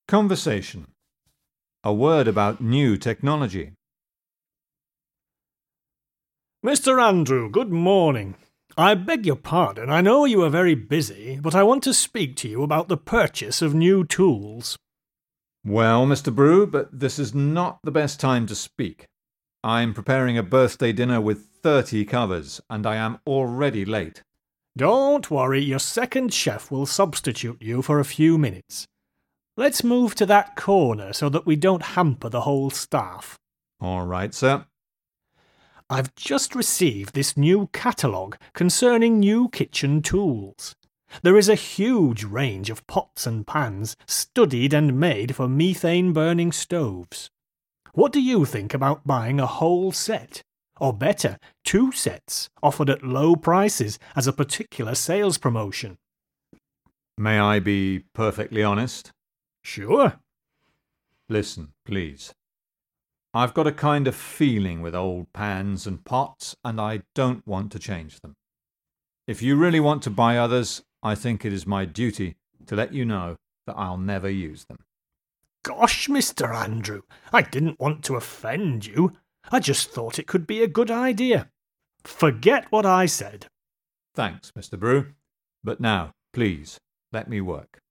Conversation. A word about new technology. Mr. Andrew, good morning. I beg your pardon, I know you are very busy, but I want to speak to you about the purchase of new tools. Well, Mr. Brew, but this is not the best time to speak. I'm preparing a birthday dinner with 30 covers, and I am already late. Don't worry, your second chef will substitute you for a few minutes. Let's move to that corner so that we don't hamper the whole staff. All right, sir. I've just received this new catalogue concerning new kitchen tools. There is a huge range of pots and pans studied and made for methane-burning stoves. What do you think about buying a whole set? Or better, 2 sets, offered at low prices as a particular sales promotion? May I be perfectly honest? Sure. Listen, please. I've got a kind of feeling with old pans and pots, and I don't want to change them. If you really want to buy others, I think it is my duty to let you know that I'll never use them. Gosh, Mr. Andrew, I didn't want to offend you. I just thought it could be a good idea. Forget what I said. Thanks, Mr. Brew. But now, please, let me work.